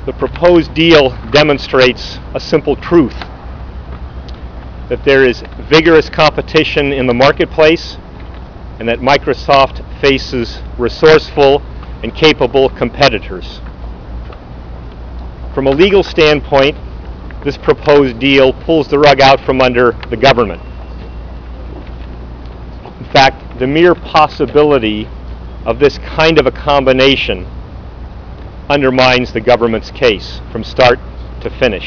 The proposed deal demonstrates a simple truth, that there is vigorous competition in the marketplace and that Microsoft faces resourceful and capable competitors. From a legal standpoint, this proposed deal pulls the rug out from under the government. In fact, the mere possibility of this kind of a combination undermines the government's case from start to finish.